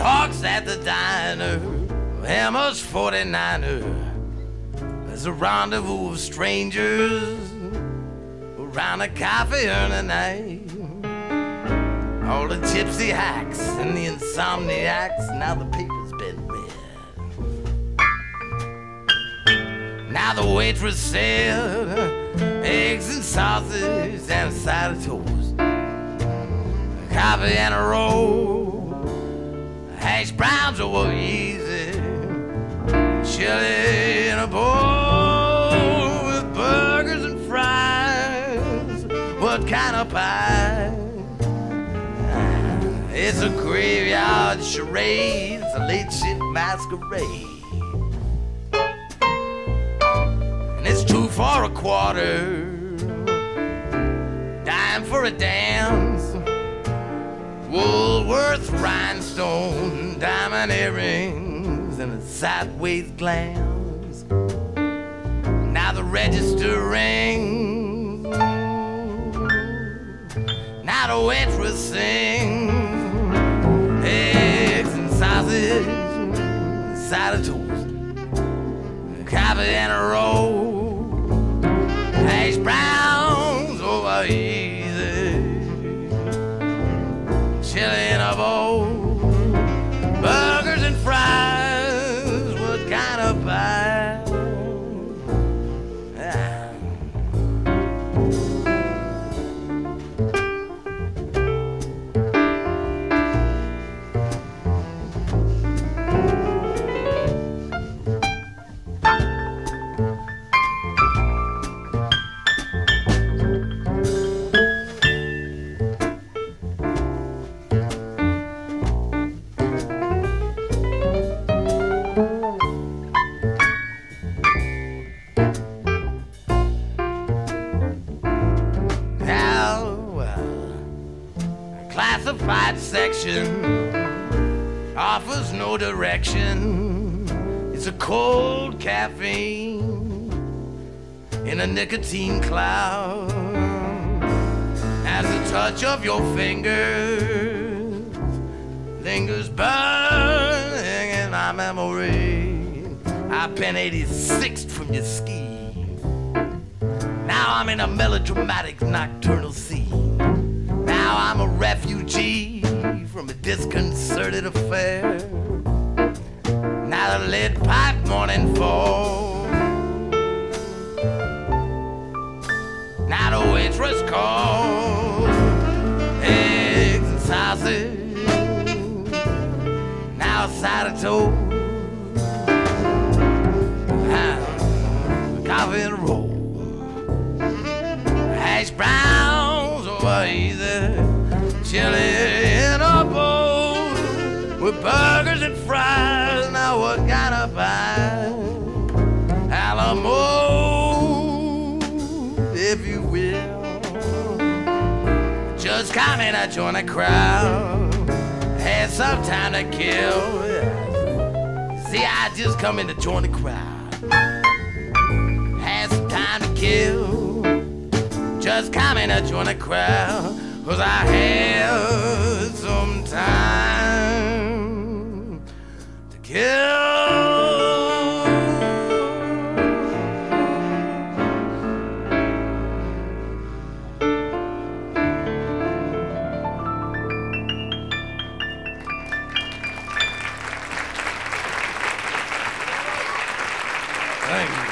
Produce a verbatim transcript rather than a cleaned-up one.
talks at the diner, Emma's forty-niner. There's a rendezvous of strangers around a coffee urn at night. All the gypsy hacks and the insomniacs, now the paper's been read. Now the waitress said, eggs and sausage and a side of toast, coffee and a roll, hash browns over easy, chili in a bowl with burgers and fries. What kind of pie? It's a graveyard charade, it's a late shift masquerade. And it's two for a quarter, dime for a dance, Woolworth rhinestone, diamond earrings, and a sideways glance. Now the register rings, now the waitress sings, eggs and sausage, side of toast, coffee and a roll, hash browns over easy, chili in a bowl, burgers and fries. What kind of pie? Classified section offers no direction. It's a cold caffeine in a nicotine cloud. As the touch of your fingers lingers burning in my memory, I've been eighty-sixth from your ski. Now I'm in a melodramatic nocturnal scene. Now I'm a refugee from a disconcerted affair. Now the lead pipe morning falls. Now the waitress calls, eggs and sausage, now a side of toast, coffee and a roll, hash browns over easy, chili in a bowl with burgers and fries. Now what kind of pie? Alamo, if you will. Just come in and join the crowd. Had some time to kill. See, I just come in to join the crowd. Had some time to kill. Just come in and join the crowd. Cause I had some time to kill. Thank you.